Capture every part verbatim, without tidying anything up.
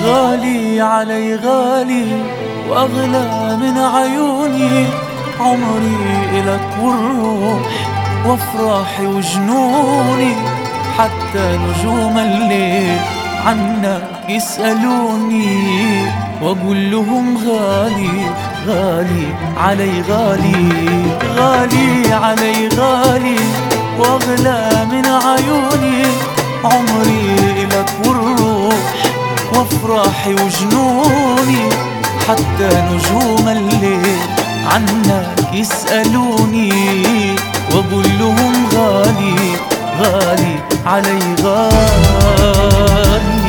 غالي علي غالي وأغلى من عيوني، عمري إلك والروح وأفراحي وجنوني، حتى نجوم الليل عنك يسألوني، وأقول لهم غالي غالي علي غالي، غالي علي غالي وأغلى من عيوني، عمري إلك والروح وأفراحي وجنوني، حتى نجوم الليل عنك يسألوني، وأقول لهم غالي غالي علي غالي.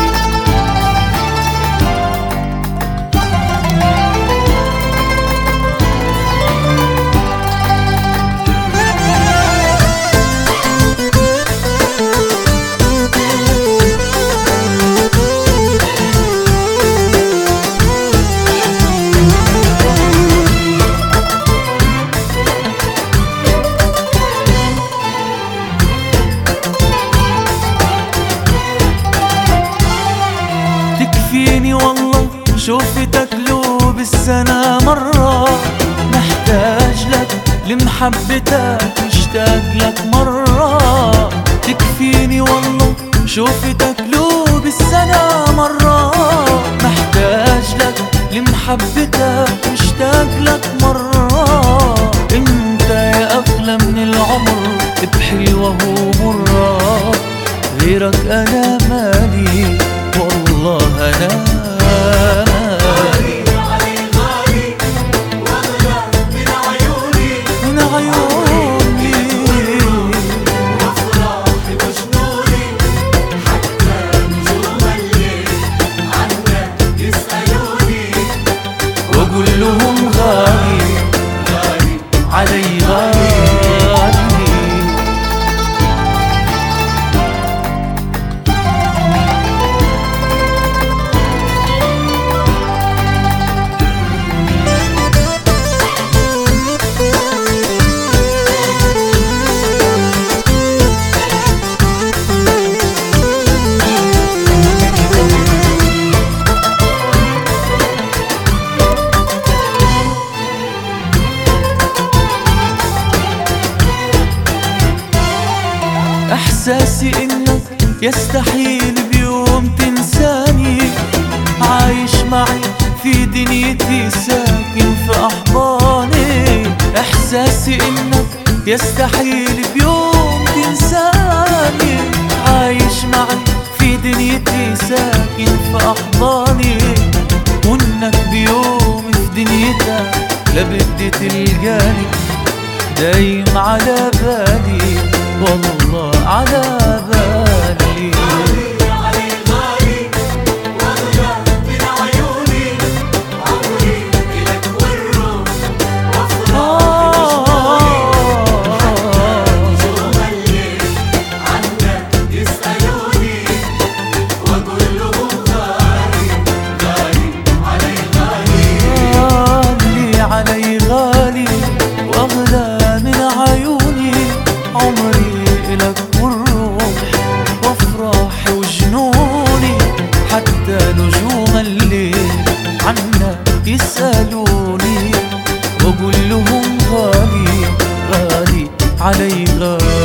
تكفيني والله شوفتك لو بالسنة مرة، محتاج لك لمحبتك مشتاق لك مرة، تكفيني والله شوفتك لو بالسنة مرة، محتاج لك لمحبتك مشتاق لك مرة، انت يا أغلى من العمر بحلوة ومرة، غيرك أنا مالي والله أنا غالي علي غالي وأغلى من عيوني، من عيوني وأفراحي وجنوني، حتى نجوم الليل عنك يسألوني، وأقول لهم غالي غالي علي غالي. إحساسي إنك يستحيل بيوم تنساني، عايش معي في دنيتي ساكن في أحضاني، إحساسي إنك يستحيل بيوم تنساني، عايش معي في دنيتي ساكن في أحضاني، وإنك بيوم في دنيتك لبدي تلقاني، دايم على بالي والله على بالي. غالي علي غالي وأغلى من عيوني، عمري إلك والروح وأفراحي وجنوني، نجوم الليل عنك يسألوني، وأقول لهم غالي غالي علي غالي، غالي علي غالي وأغلى من عيوني، عمري إلك والروح وأفراحي وجنوني، حتى نجوم الليل عنك يسألوني، وأقول لهم غالي غالي علي غالي.